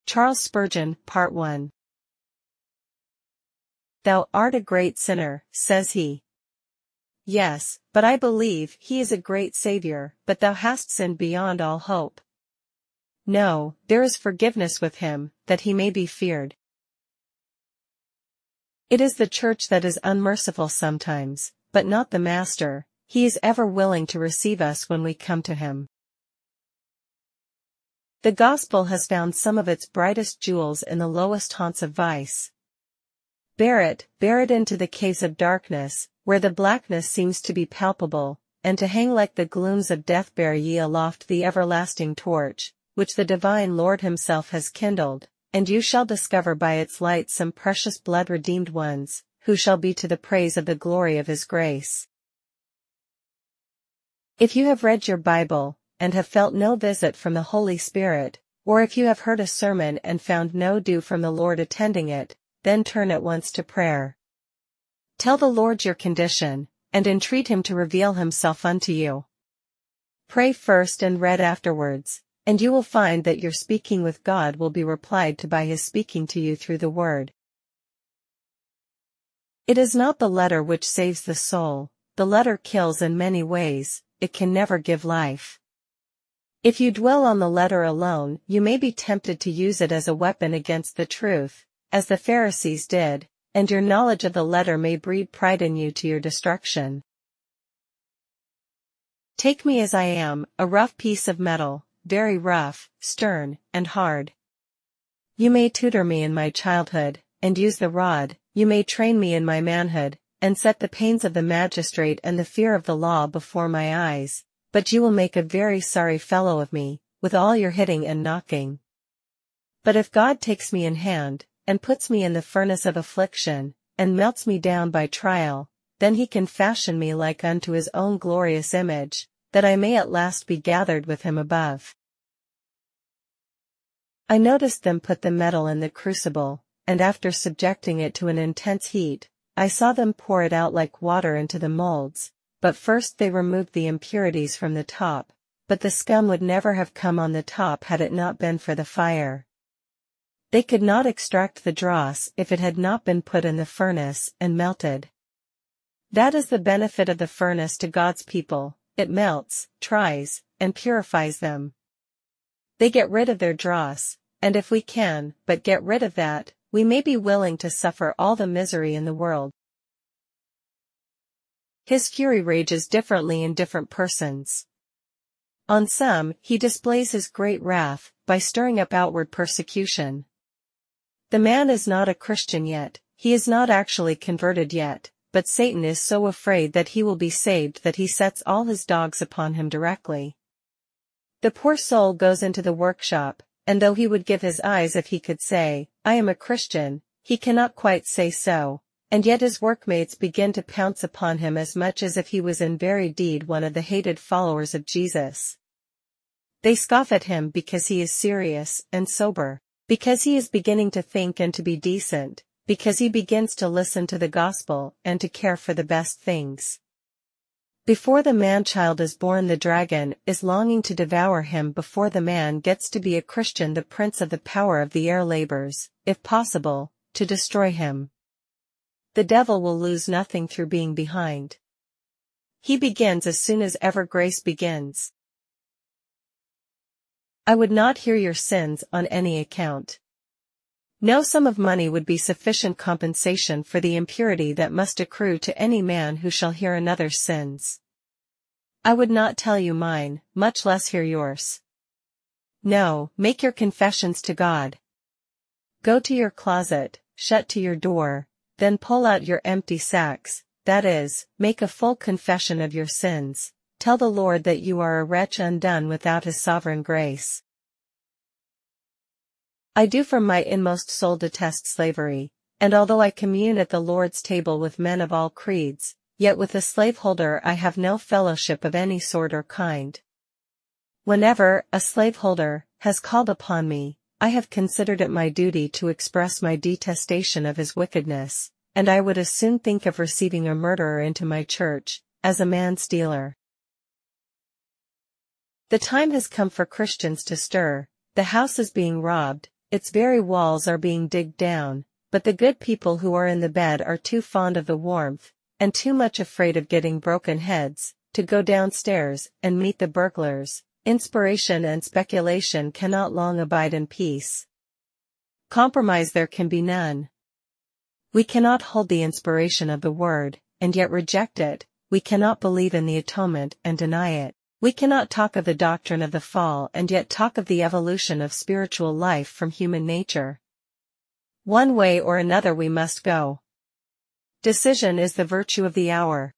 Charles Spurgeon, Part 1. Thou art a great sinner, says he. Yes, but I believe he is a great Saviour, but thou hast sinned beyond all hope. No, there is forgiveness with him, that he may be feared. It is the Church that is unmerciful sometimes, but not the Master. He is ever willing to receive us when we come to him. The Gospel has found some of its brightest jewels in the lowest haunts of vice. Bear it into the caves of darkness, where the blackness seems to be palpable, and to hang like the glooms of death. Bear ye aloft the everlasting torch, which the divine Lord himself has kindled, and you shall discover by its light some precious blood-redeemed ones, who shall be to the praise of the glory of his grace. If you have read your Bible, and have felt no visit from the Holy Spirit, or if you have heard a sermon and found no dew from the Lord attending it, then turn at once to prayer. Tell the Lord your condition, and entreat him to reveal himself unto you. Pray first and read afterwards, and you will find that your speaking with God will be replied to by his speaking to you through the Word. It is not the letter which saves the soul. The letter kills in many ways, it can never give life. If you dwell on the letter alone, you may be tempted to use it as a weapon against the truth, as the Pharisees did, and your knowledge of the letter may breed pride in you to your destruction. Take me as I am, a rough piece of metal, very rough, stern, and hard. You may tutor me in my childhood, and use the rod. You may train me in my manhood, and set the pains of the magistrate and the fear of the law before my eyes, but you will make a very sorry fellow of me, with all your hitting and knocking. But if God takes me in hand, and puts me in the furnace of affliction, and melts me down by trial, then he can fashion me like unto his own glorious image, that I may at last be gathered with him above. I noticed them put the metal in the crucible, and after subjecting it to an intense heat, I saw them pour it out like water into the molds, but first they removed the impurities from the top, but the scum would never have come on the top had it not been for the fire. They could not extract the dross if it had not been put in the furnace and melted. That is the benefit of the furnace to God's people, it melts, tries, and purifies them. They get rid of their dross, and if we can but get rid of that, we may be willing to suffer all the misery in the world. His fury rages differently in different persons. On some, he displays his great wrath, by stirring up outward persecution. The man is not a Christian yet, he is not actually converted yet, but Satan is so afraid that he will be saved that he sets all his dogs upon him directly. The poor soul goes into the workshop, and though he would give his eyes if he could say, I am a Christian, he cannot quite say so, and yet his workmates begin to pounce upon him as much as if he was in very deed one of the hated followers of Jesus. They scoff at him because he is serious and sober, because he is beginning to think and to be decent, because he begins to listen to the gospel and to care for the best things. Before the man-child is born, the dragon is longing to devour him. Before the man gets to be a Christian, the prince of the power of the air labors, if possible, to destroy him. The devil will lose nothing through being behind. He begins as soon as ever grace begins. I would not hear your sins on any account. No sum of money would be sufficient compensation for the impurity that must accrue to any man who shall hear another's sins. I would not tell you mine, much less hear yours. No, make your confessions to God. Go to your closet, shut to your door, then pull out your empty sacks, that is, make a full confession of your sins. Tell the Lord that you are a wretch undone without his sovereign grace. I do from my inmost soul detest slavery, and although I commune at the Lord's table with men of all creeds, yet with a slaveholder I have no fellowship of any sort or kind. Whenever a slaveholder has called upon me, I have considered it my duty to express my detestation of his wickedness, and I would as soon think of receiving a murderer into my church, as a man-stealer. The time has come for Christians to stir. The house is being robbed, its very walls are being digged down, but the good people who are in the bed are too fond of the warmth, and too much afraid of getting broken heads, to go downstairs and meet the burglars. Inspiration and speculation cannot long abide in peace. Compromise there can be none. We cannot hold the inspiration of the word, and yet reject it. We cannot believe in the atonement and deny it. We cannot talk of the doctrine of the fall and yet talk of the evolution of spiritual life from human nature. One way or another we must go. Decision is the virtue of the hour.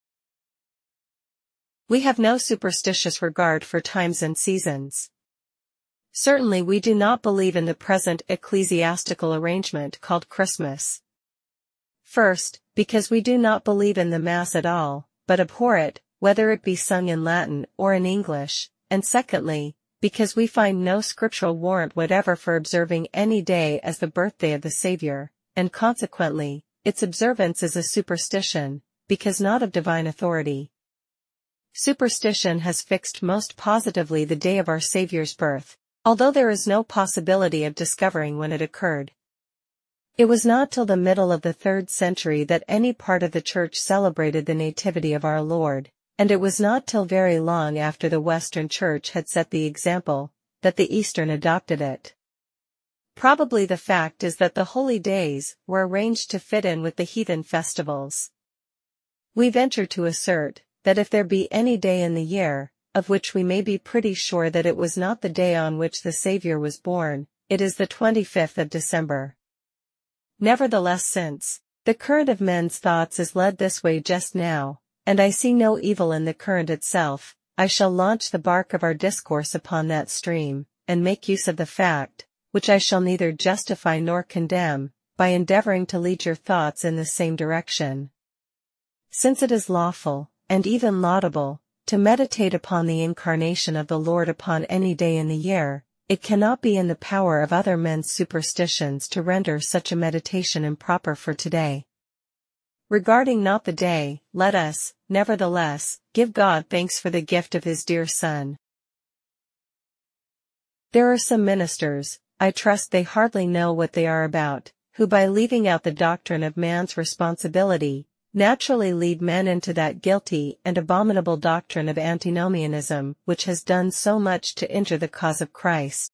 We have no superstitious regard for times and seasons. Certainly we do not believe in the present ecclesiastical arrangement called Christmas. First, because we do not believe in the Mass at all, but abhor it, whether it be sung in Latin or in English, and secondly, because we find no scriptural warrant whatever for observing any day as the birthday of the Saviour, and consequently, its observance is a superstition, because not of divine authority. Superstition has fixed most positively the day of our Saviour's birth, although there is no possibility of discovering when it occurred. It was not till the middle of the 3rd century that any part of the Church celebrated the Nativity of our Lord, and it was not till very long after the Western Church had set the example, that the Eastern adopted it. Probably the fact is that the holy days were arranged to fit in with the heathen festivals. We venture to assert, that if there be any day in the year, of which we may be pretty sure that it was not the day on which the Saviour was born, it is the 25th of December. Nevertheless, since the current of men's thoughts is led this way just now, and I see no evil in the current itself, I shall launch the bark of our discourse upon that stream, and make use of the fact, which I shall neither justify nor condemn, by endeavoring to lead your thoughts in the same direction. Since it is lawful, and even laudable, to meditate upon the incarnation of the Lord upon any day in the year, it cannot be in the power of other men's superstitions to render such a meditation improper for today. Regarding not the day, let us, nevertheless, give God thanks for the gift of His dear Son. There are some ministers, I trust they hardly know what they are about, who by leaving out the doctrine of man's responsibility, naturally lead men into that guilty and abominable doctrine of antinomianism which has done so much to injure the cause of Christ.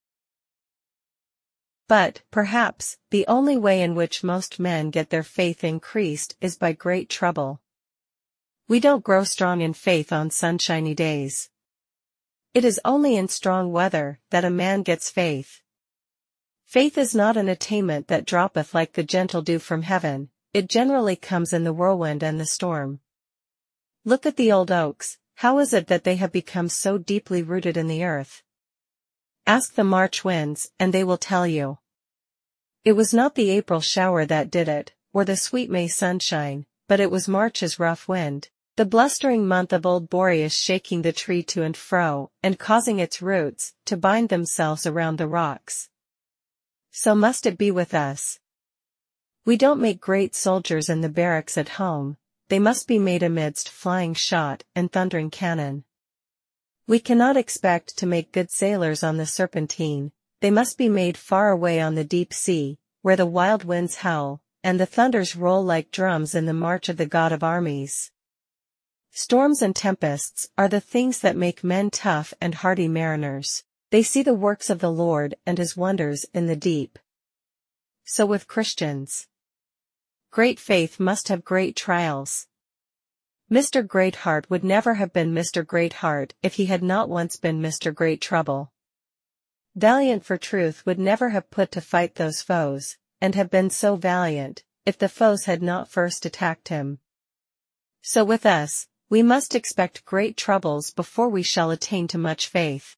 But, perhaps, the only way in which most men get their faith increased is by great trouble. We don't grow strong in faith on sunshiny days. It is only in strong weather that a man gets faith. Faith is not an attainment that droppeth like the gentle dew from heaven. It generally comes in the whirlwind and the storm. Look at the old oaks, how is it that they have become so deeply rooted in the earth? Ask the March winds, and they will tell you. It was not the April shower that did it, or the sweet May sunshine, but it was March's rough wind, the blustering month of old Boreas shaking the tree to and fro, and causing its roots to bind themselves around the rocks. So must it be with us. We don't make great soldiers in the barracks at home, they must be made amidst flying shot and thundering cannon. We cannot expect to make good sailors on the Serpentine, they must be made far away on the deep sea, where the wild winds howl, and the thunders roll like drums in the march of the God of armies. Storms and tempests are the things that make men tough and hardy mariners, they see the works of the Lord and His wonders in the deep. So with Christians. Great faith must have great trials. Mr. Greatheart would never have been Mr. Greatheart if he had not once been Mr. Great Trouble. Valiant for truth would never have put to fight those foes, and have been so valiant, if the foes had not first attacked him. So with us, we must expect great troubles before we shall attain to much faith.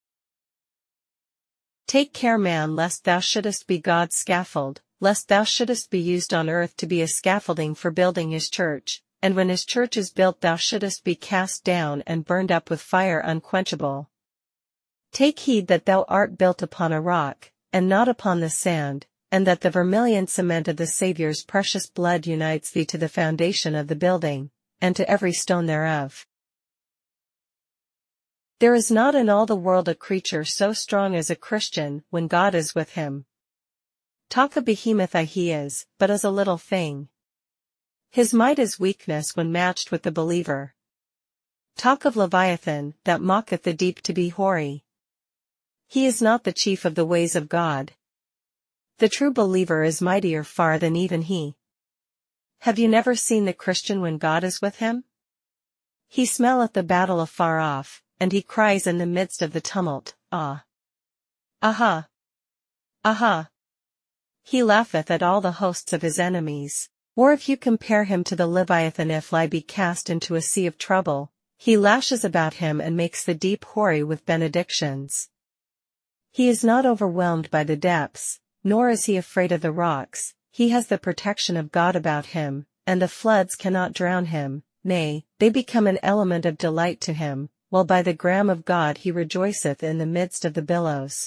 Take care, man, lest thou shouldest be God's scaffold, lest thou shouldest be used on earth to be a scaffolding for building His church, and when His church is built thou shouldest be cast down and burned up with fire unquenchable. Take heed that thou art built upon a rock, and not upon the sand, and that the vermilion cement of the Saviour's precious blood unites thee to the foundation of the building, and to every stone thereof. There is not in all the world a creature so strong as a Christian when God is with him. Talk a behemoth he is, but as a little thing. His might is weakness when matched with the believer. Talk of Leviathan, that mocketh the deep to be hoary. He is not the chief of the ways of God. The true believer is mightier far than even he. Have you never seen the Christian when God is with him? He smelleth the battle afar off, and he cries in the midst of the tumult, Ah! Aha! Aha! He laugheth at all the hosts of his enemies. Or if you compare him to the Leviathan, if lie be cast into a sea of trouble, he lashes about him and makes the deep hoary with benedictions. He is not overwhelmed by the depths, nor is he afraid of the rocks. He has the protection of God about him, and the floods cannot drown him, nay, they become an element of delight to him, while by the gram of God he rejoiceth in the midst of the billows.